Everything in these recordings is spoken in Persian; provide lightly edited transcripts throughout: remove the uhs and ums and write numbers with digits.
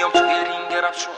میام توی رینگ رفشون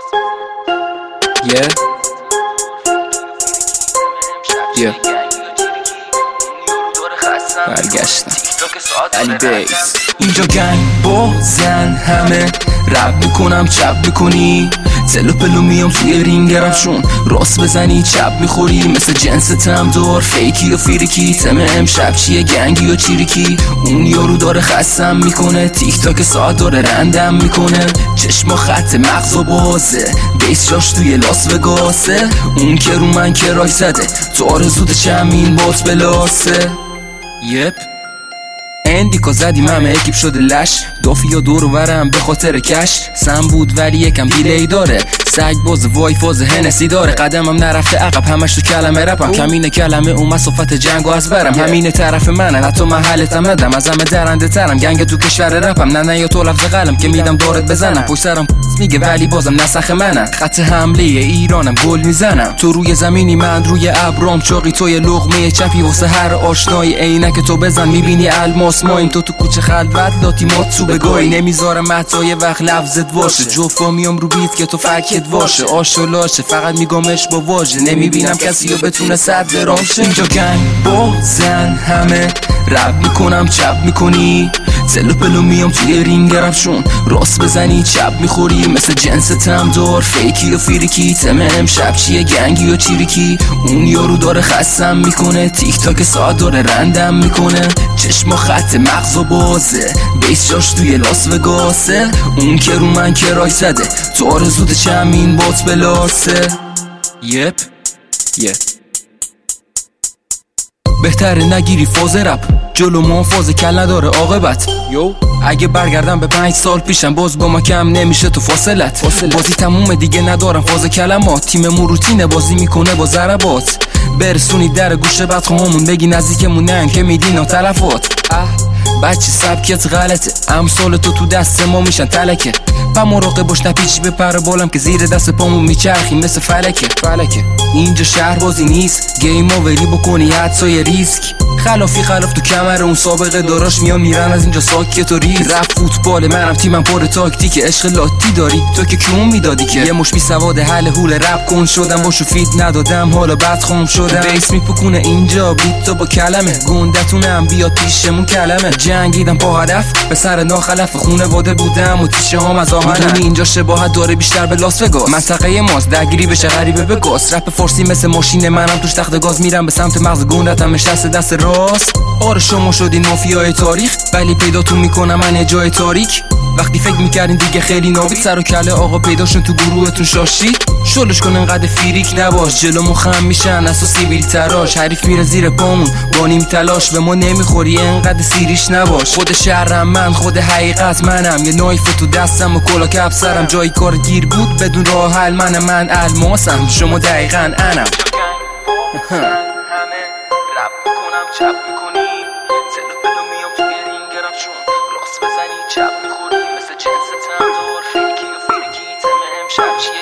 برگشتم علی بیس. اینجا گنگ بازن همه رب میکنم چپ میکنی، تلو پلو میام توی رینگ رفشون، راست بزنی چپ میخوری مثل جنس تمدار فیکی و فیریکی. تم امشب چیه گنگی و چیریکی، اون یارو داره خستم میکنه، تیک تاک ساعت داره رندم میکنه، چشما خط مغز و بازه، بیس جاش توی لاس وگاسه، اون که رو من کرای زده تو آرزوت چمین بات بلاسه. یپ اندیکا زدیم همه اکیپ شده لش، دافیا دور و برم به خاطر کش، سم بود ولی یکم دیلی داره، سگ باز وای فاز هنسی داره، قدمم نرفته عقب همش تو کلمه رپم، کمینه کلمه اون مسافت جنگو از برم، همینه طرف منه حتی محلتم ندم، از همه درنده ترم گنگ تو کشور رپم، نه یا تو لفظ قلم که میدم دارت بزنم، پشت سرم میگه ولی بازم نسخ منم، خط حمله ایرانم گل میزنم، تو روی زمینی من روی ابرام چاقی، توی لقمه چپی واسه هر آشنای عینک تو بزن میبینی الماس مایم، تو کوچه خلوت لاتی مات تو بگوی، نمیذارم متای وقت لفظت باشه، جفا میام رو بیت که تو فکت واشه، آش و لاشه فقط میگمش با واژه، نمیبینم کسی رو بتونه صد درام شه. اینجا گنگ بازن همه رب میکنم چپ میکنی، تلو پلو میام توی رینگ رفشون، راست بزنی چپ میخوری مثل جنس تمدار فیکی و فیریکی. تم امشب چیه گنگی و چیریکی، اون یارو داره خستم میکنه، تیک تاک ساعت داره رندم میکنه، چشما خط مغز و بازه، بیس جاش توی لاس وگاسه، اون که رو من کرای زده تو آرزوت چمین بات بلاسه. یپ بهتره نگیری فاز رپ، جلو ما فاز کل نداره عاقبت، اگه برگردم به 5 سال پیشم باز با ما کم نمیشه تو فاصلت، بازی تمومه دیگه ندارم فاز کلمات، تیممون روتینه بازی میکنه با ضربات، برسونی در گوشه بدخوامون بگی نزدیکمونن که میدین تلفات، بچه سبکت غلطه، امثال تو دست ما میشن تلکه، پا مراقب باش نپیچی به پر بالم که زیر دست پامون میچرخی مثل فلکه. اینجا شهر بازی نیست، گیم آوری بکنی حدسای ریسک، خلاف تو کمر اون سابقه داراش میان میرن از اینجا ساکت و ریز، رفت فوتبال منم تیمم پر تاکتیک، عشق لاتی داری تو که کیون میدادی که، یه مش بی سواد حل هول رپ کن شدم، باشو فیت ندادم حالا بدخوام شدم، بیس میپکونه اینجا بیت تو با کلمه، گندتونم بیاد پیشمون کلمه، جنگیدم با هدف به سر ناخلف، خونواده بودم و تیشه هام از آهنم، اینجا شباهت داره بیشتر به لاس وگاس، منطقه ماست درگیری بشه غریبه به گاز، رپ فارسی مثل ماشین منم توش تخت گاز، میرم به سمت مغز گندتم نشسته دست راست، آره شما شدین مافیای تاریخ ولی پیداتون میکنم من جای تاریک، وقتی فکر میکردین دیگه خیلی نابید، سر و کله آقا پیداشون تو گروهتون شاشید، شلش کن انقدر فیریک نباش، جلومون خم میشن اساسی بیل تراش، حریف میره زیر پامون با نیم تلاش، به ما نمیخوری انقدر سیریش نباش، خود شهرم من خود حقیقت منم، یه نایف تو دستم و کلا کپ سرم، جای کار گیر بود بدون راه حل من الماسم، شما دقیقاً انم. چپ میکنی، تلو پلو میام توی رینگ رفشون، راست بزنی چپ میخوری مثل جنس تمدار فیکی و فیریکی. تم امشب چیه